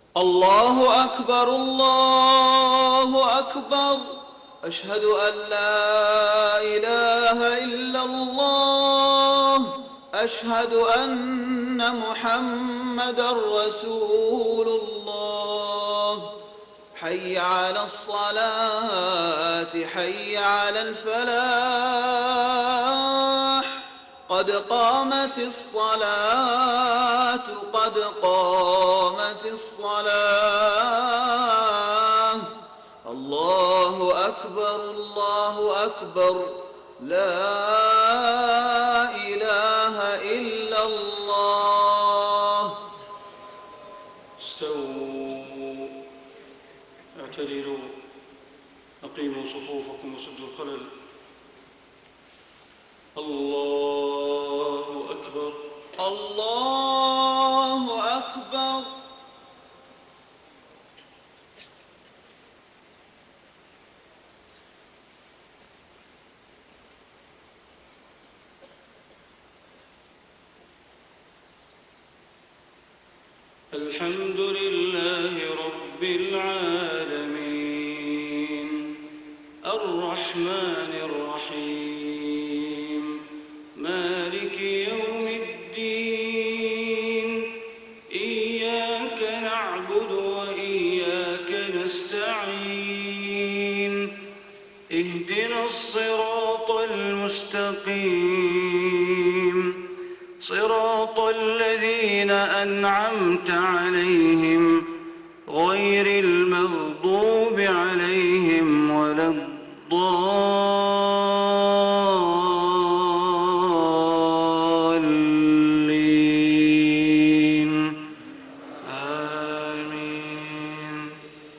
الله أكبر الله أكبر. أشهد أن لا إله إلا الله. أشهد أن محمدًا رسول الله. حي على الصلاة حي على الفلاح. قد قامت الصلاة قد قامت الصلاة. الله أكبر الله أكبر. لا إله إلا الله. استووا اعتدلوا أقيموا صفوفكم وسدوا الخلل. الله أكبر الله أكبر. الحمد لله رب العالمين الرحمن الرحيم مالك يوم الدين. إياك نعبد وإياك نستعين. اهدنا الصراط المستقيم صراط الذين أنعمت عليهم غير المغضوب عليهم ولا الضالين. آمين.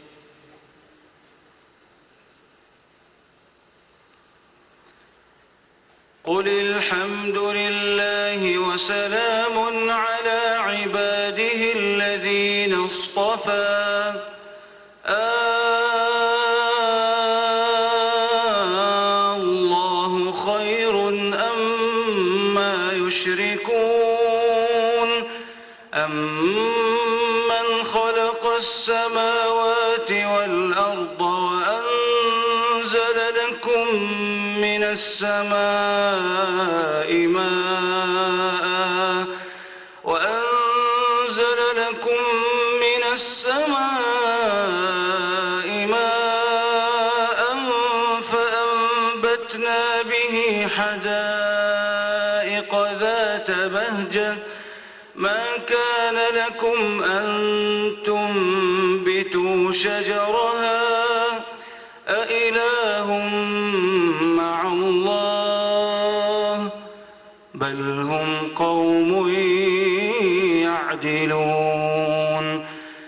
قل الحمد لله وسلام على عباده الذين اصطفى. الله خير أما يشركون. أمن خلق السماوات والأرض وأنزل لكم من السماء ماء فأنبتنا به حدائق ذات بهجة. ما كان لكم أن تنبتوا شجرها أإله مع الله بل هم قوم يعدلون.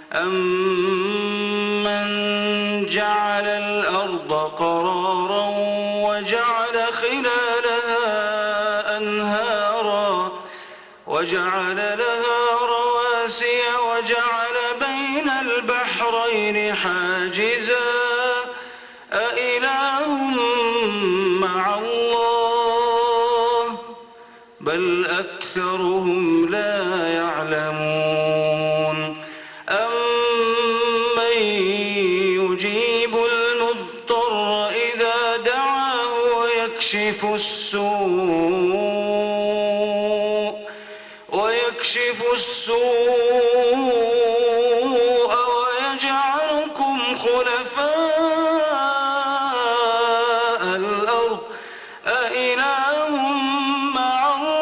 أمن جعل الأرض قرارا وجعل خلالها أنهارا وجعل لها رواسي وجعل بين البحرين حاجزا أإله مع الله بل أكثرهم لا يعلمون. أمن يجيب المضطر إذا دعاه ويكشف السوء ويجعلكم خلفاء الأرض أإله مع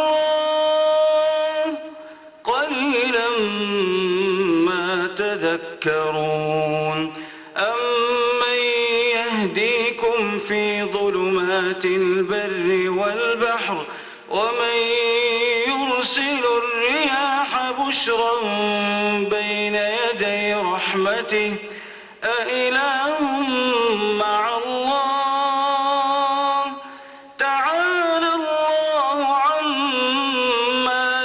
الله قليلا ما تذكرون. أمن يهديكم في ظلمات البر والبحر ومن يرسل الرياح بشرا بين يدي رحمته أإله مع الله تعالى الله عما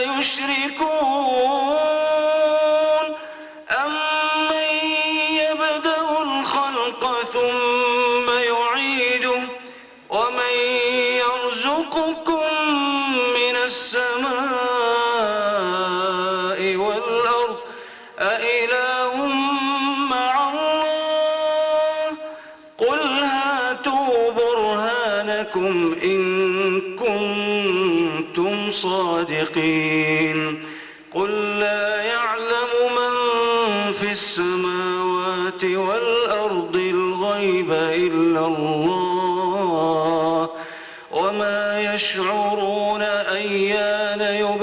يشركون. أمن يبدأ الخلق ثم يعيده ومن يرزقكم من السماء والأرض أإله لكم إن كنتم صادقين قل لا يعلم من في السماوات والأرض الغيب إلا الله وما يشعرون أيان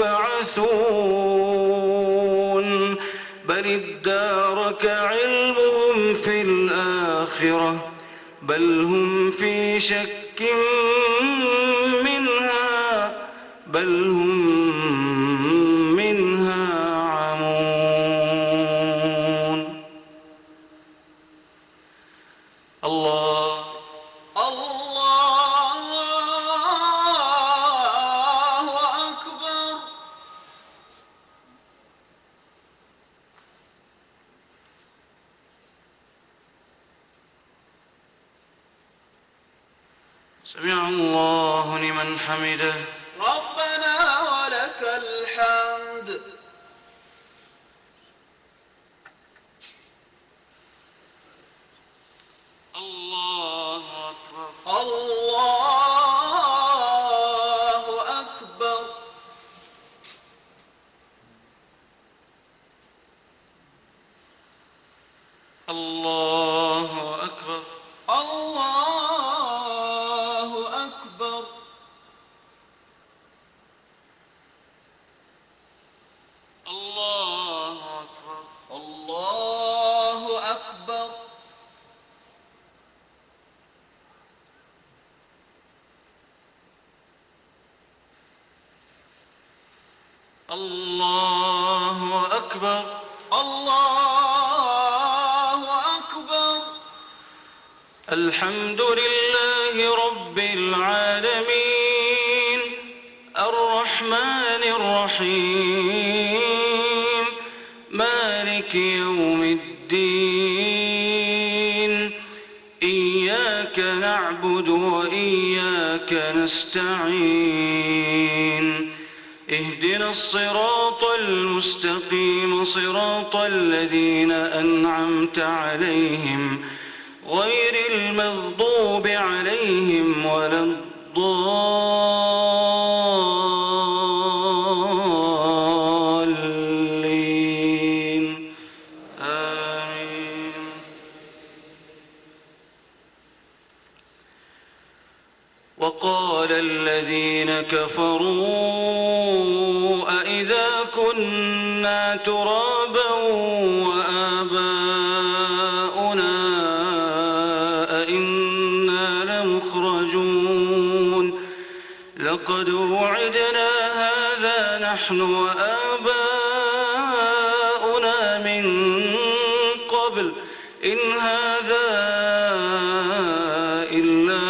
يبعثون بل ادارك علمهم في الآخرة بل هم في شك منها بل هم منها عمون. الله أكبر. سمع الله لمن حمده ربنا ولك الحمد. الله أكبر. الله أكبر. الله أكبر. الله أكبر. الله أكبر. الله أكبر. الله أكبر. الله أكبر. الحمد لله رب العالمين الرحمن الرحيم مالك يوم الدين إياك نعبد وإياك نستعين اهدنا الصراط المستقيم صراط الذين أنعمت عليهم غير المغضوب عليهم ولا الضالين آمين. وقال الذين كفروا أإذا كنا ترابا وآباؤنا أئنا لمخرجون لقد وعدنا هذا نحن وآباؤنا من قبل إن هذا إلا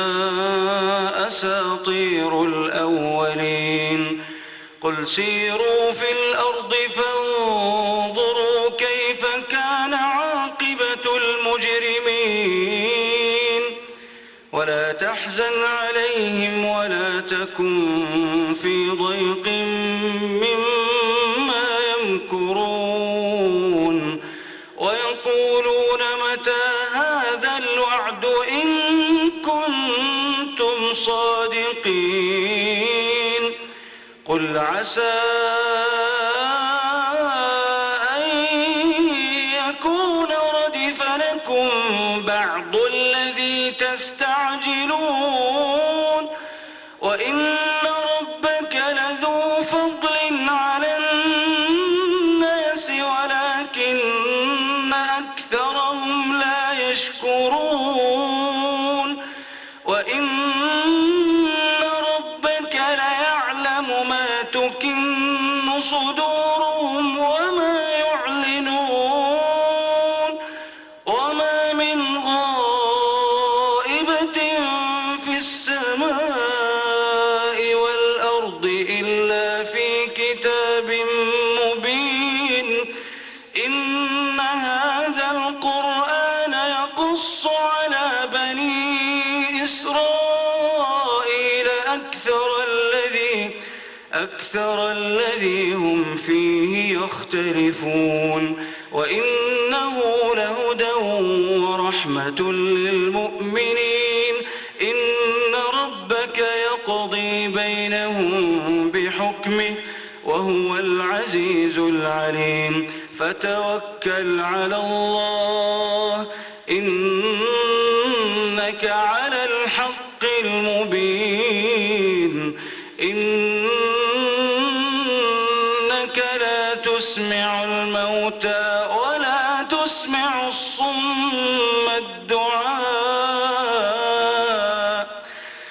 أساطير الأولين قل سيروا في الأرض فانظروا كيف كان عاقبة المجرمين ولا تحزن عليهم ولا تكن في ضيق مما يمكرون ويقولون متى هذا الوعد إن كنتم صادقين قل عسى أن يكون ردف لكم بعض الذي تستعجلون وإن ربك لذو فضل على الناس ولكن أكثرهم لا يشكرون وإن ربك ليعلم ما تكن صدورهم وما يعلنون وما من غائبة في السماء والأرض إلا في كتاب مبين إن هذا القرآن يقص على بني إسرائيل أكثر الذي هم فيه يختلفون وإنه لهدى ورحمة للمؤمنين إن ربك فتوكل على الله إنك على الحق المبين إنك لا تسمع الموتى ولا تسمع الصم الدعاء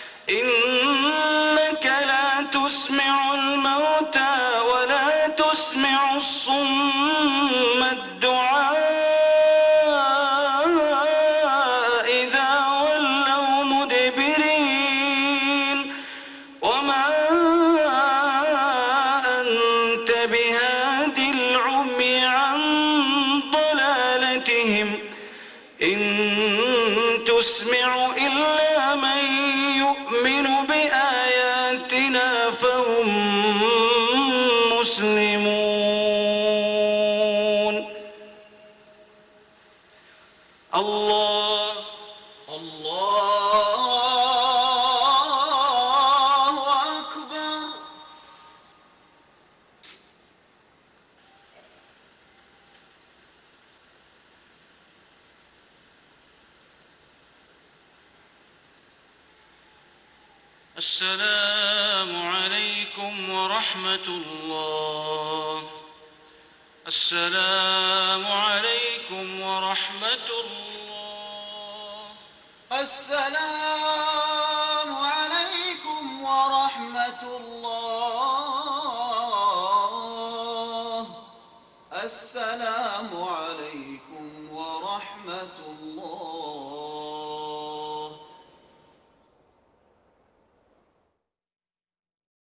إنك لا تسمع الموتى ولا تسمع الصم الدعاء إذا ولوا مدبرين وما أنت بهاد العمي عن ضلالتهم إن تسمع إلا من يؤمن بآياتنا فهم مسلمون. الله أكبر. السلام عليكم ورحمة الله. السلام عليكم ورحمة الله. السلام عليكم ورحمة الله. السلام عليكم ورحمة الله.